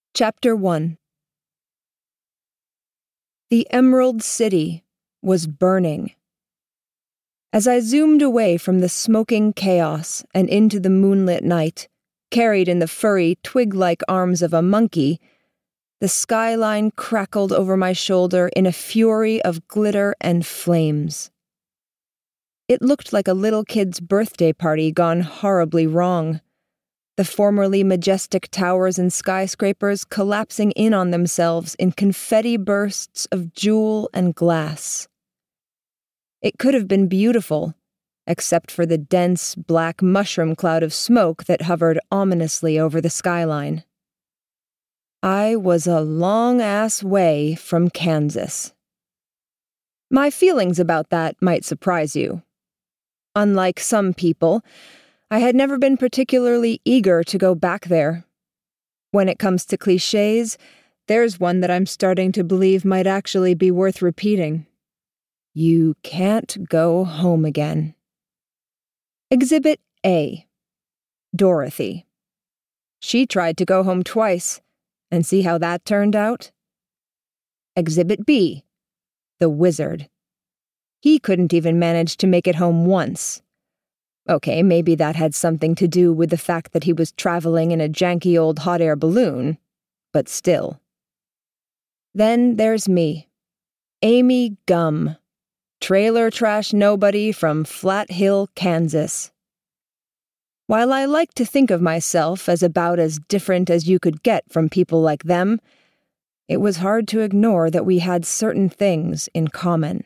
Chapter 1. The Emerald City was burning. As I zoomed away from the smoking chaos and into the moonlit night, carried in the furry, twig-like arms of a monkey, the skyline crackled over my shoulder in a fury of glitter and flames. It looked like a little kid's birthday party gone horribly wrong. The formerly majestic towers and skyscrapers collapsing in on themselves in confetti bursts of jewel and glass. It could have been beautiful, except for the dense, black mushroom cloud of smoke that hovered ominously over the skyline. I was a long-ass way from Kansas. My feelings about that might surprise you. Unlike some people, I had never been particularly eager to go back there. When it comes to clichés, there's one that I'm starting to believe might actually be worth repeating. You can't go home again. Exhibit A. Dorothy. She tried to go home twice, and see how that turned out? Exhibit B. The Wizard. He couldn't even manage to make it home once. Okay, maybe that had something to do with the fact that he was traveling in a janky old hot air balloon, but still. Then there's me, Amy Gum, trailer trash nobody from Flat Hill, Kansas. While I like to think of myself as about as different as you could get from people like them, it was hard to ignore that we had certain things in common.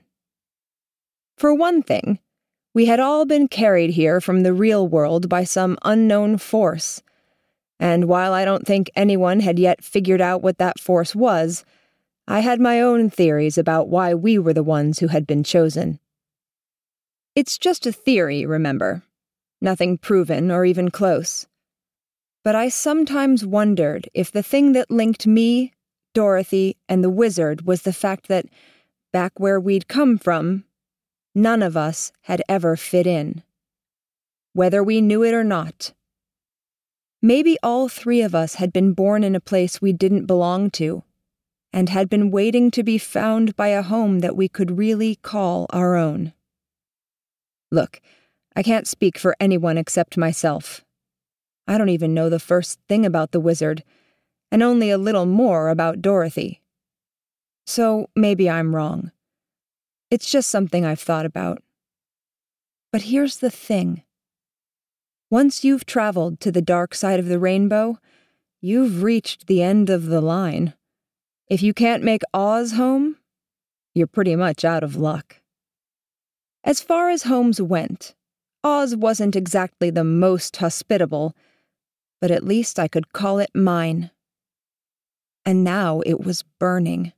For one thing, we had all been carried here from the real world by some unknown force, and while I don't think anyone had yet figured out what that force was, I had my own theories about why we were the ones who had been chosen. It's just a theory, remember. Nothing proven or even close. But I sometimes wondered if the thing that linked me, Dorothy, and the Wizard was the fact that, back where we'd come from, none of us had ever fit in. Whether we knew it or not. Maybe all three of us had been born in a place we didn't belong to, and had been waiting to be found by a home that we could really call our own. Look, I can't speak for anyone except myself. I don't even know the first thing about the Wizard, and only a little more about Dorothy. So maybe I'm wrong. It's just something I've thought about. But here's the thing. Once you've traveled to the dark side of the rainbow, you've reached the end of the line. If you can't make Oz home, you're pretty much out of luck. As far as homes went, Oz wasn't exactly the most hospitable, but at least I could call it mine. And now it was burning.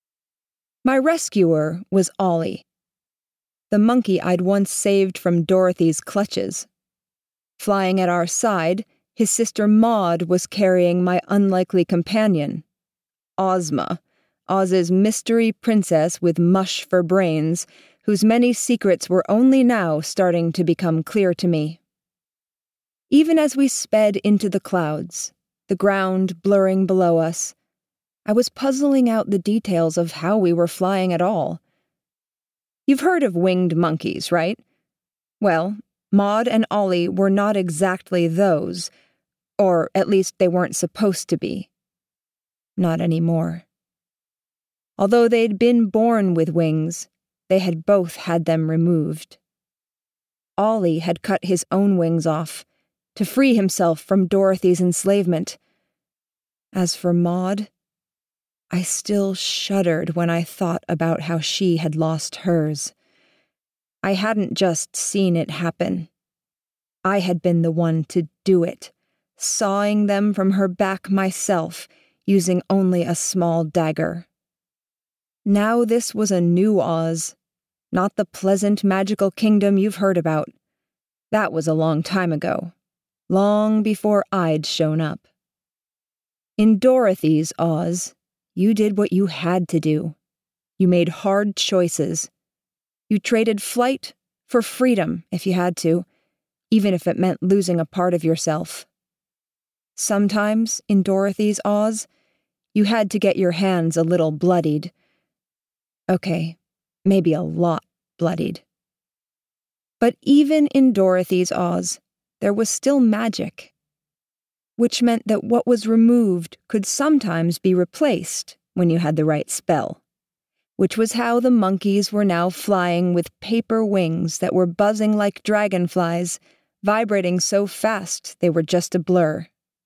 My rescuer was Ollie, the monkey I'd once saved from Dorothy's clutches. Flying at our side, his sister Maud was carrying my unlikely companion, Ozma, Oz's mystery princess with mush for brains, whose many secrets were only now starting to become clear to me. Even as we sped into the clouds, the ground blurring below us, I was puzzling out the details of how we were flying at all. You've heard of winged monkeys, right? Well, Maud and Ollie were not exactly those, or at least they weren't supposed to be. Not anymore. Although they'd been born with wings, they had both had them removed. Ollie had cut his own wings off, to free himself from Dorothy's enslavement. As for Maud, I still shuddered when I thought about how she had lost hers. I hadn't just seen it happen. I had been the one to do it, sawing them from her back myself, using only a small dagger. Now this was a new Oz, not the pleasant magical kingdom you've heard about. That was a long time ago, long before I'd shown up. In Dorothy's Oz, you did what you had to do. You made hard choices. You traded flight for freedom if you had to, even if it meant losing a part of yourself. Sometimes, in Dorothy's Oz, You had to get your hands a little bloodied. Okay, maybe a lot bloodied. But even in Dorothy's Oz, there was still magic, which meant that what was removed could sometimes be replaced when you had the right spell, which was how the monkeys were now flying with paper wings that were buzzing like dragonflies, vibrating so fast they were just a blur.